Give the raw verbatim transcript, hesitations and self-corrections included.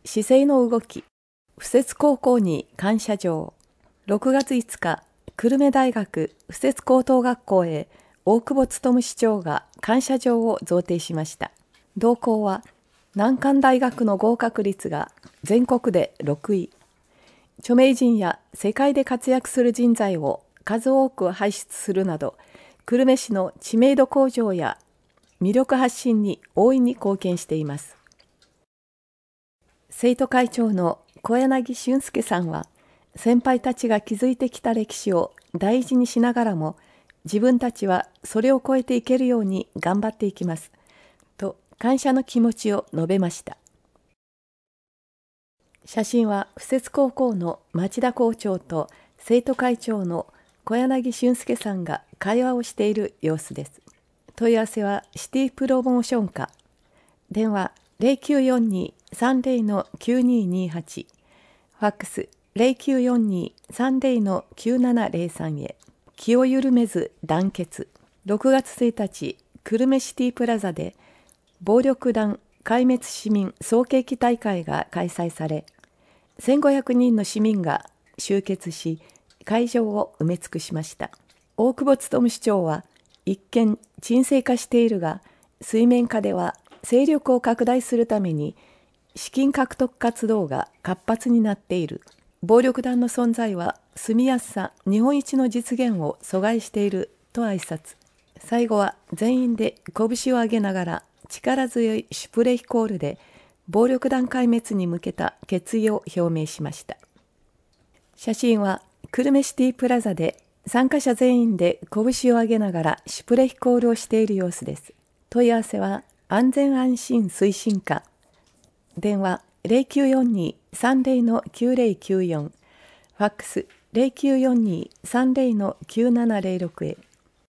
市政の動き、敷設高校に感謝状。ろくがついつか、久留米大学敷設高等学校へ大久保勉市長が感謝状を贈呈しました。同校は、難関大学の合格率が全国でろくい。著名人や世界で活躍する人材を数多く輩出するなど、久留米市の知名度向上や魅力発信に大いに貢献しています。生徒会長の小柳俊介さんは、先輩たちが築いてきた歴史を大事にしながらも、自分たちはそれを超えていけるように頑張っていきます、と感謝の気持ちを述べました。写真は敷設高校の町田校長と生徒会長の小柳俊介さんが会話をしている様子です。問い合わせはシティプロモーション課。電話 ゼロきゅうよんにーさんゼロ きゅうにーにーはち、ファックス ゼロきゅうよんにーさんゼロ きゅうななゼロさん へ。気を緩めず団結。ろくがつついたち、久留米シティプラザで暴力団壊滅市民総景気大会が開催され、せんごひゃくにんの市民が集結し、会場を埋め尽くしました。大久保勉市長は、一見沈静化しているが、水面下では勢力を拡大するために資金獲得活動が活発になっている。暴力団の存在は住みやすさ日本一の実現を阻害していると挨拶。最後は全員で拳を上げながら力強いシュプレヒコールで暴力団壊滅に向けた決意を表明しました。写真は久留米シティプラザで参加者全員で拳を上げながらシュプレヒコールをしている様子です。問い合わせは安全安心推進課。電話 ゼロきゅうよんにーさんゼロ きゅうゼロきゅうよん、ファックス ゼロきゅうよんにーさんゼロ きゅうななゼロろく へ。